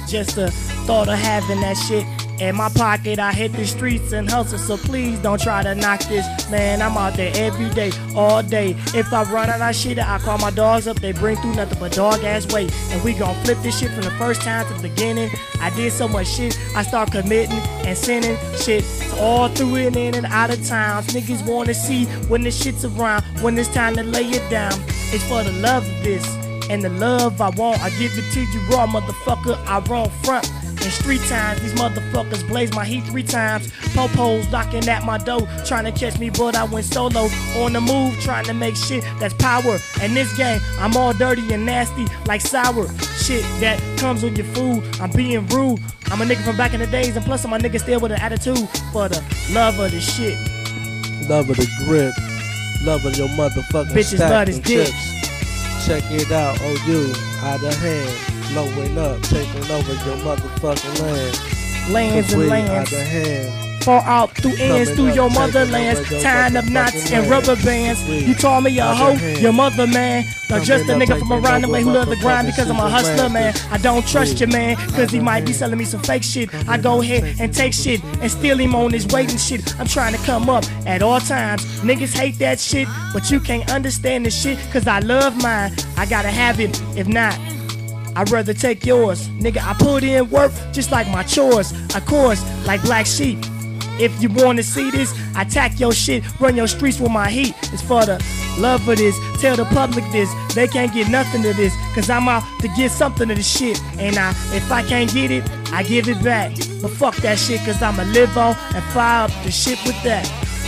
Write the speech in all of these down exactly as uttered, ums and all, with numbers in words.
just the thought of having that shit in my pocket. I hit the streets and hustle, so please don't try to knock this. Man, I'm out there every day, all day. If I run out of shit, I call my dogs up. They bring through nothing but dog ass weight. And we gon' flip this shit from the first time to the beginning. I did so much shit, I start committing and sending shit all through it, in and out of towns. Niggas wanna see when the shit's around, when it's time to lay it down. It's for the love of this and the love I want. I give it to you raw, motherfucker. I run front. In street times, these motherfuckers blaze my heat three times. Popos knocking at my door, trying to catch me, but I went solo. On the move, trying to make shit that's power. In this game, I'm all dirty and nasty, like sour shit that comes with your food. I'm being rude. I'm a nigga from back in the days, and plus I'm a nigga still with an attitude for the love of the shit. Love of the grip, love of your motherfucking bitches love this dick. Check it out, oh you, out of hand. Blowing up, taking over your motherfucking land. Lands and lands. Out of hand. Fall out through ends, through your motherlands, tying up knots and rubber bands. You call me a hoe, your mother man. Now just a nigga from around the way who love the grind because I'm a hustler, man. I don't trust your man, cause he might be selling me some fake shit. I go ahead and take shit and steal him on his weight and shit. I'm trying to come up at all times. Niggas hate that shit, but you can't understand the shit, cause I love mine. I gotta have it, if not, I'd rather take yours. Nigga, I put in work just like my chores. Of course, like Black Sheep. If you wanna see this, I attack your shit, run your streets with my heat. It's for the love of this, tell the public this. They can't get nothing to this, cause I'm out to get something to this shit. And I, if I can't get it, I give it back. But fuck that shit, cause I'ma live on and fire up the shit with that.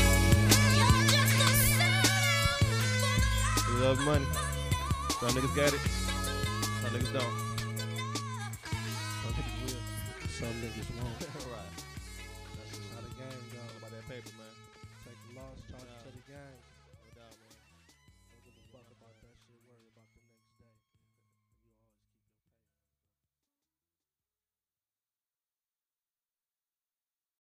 We love money. Some niggas got it. Some niggas don't. Some niggas will. Some niggas won't. Right.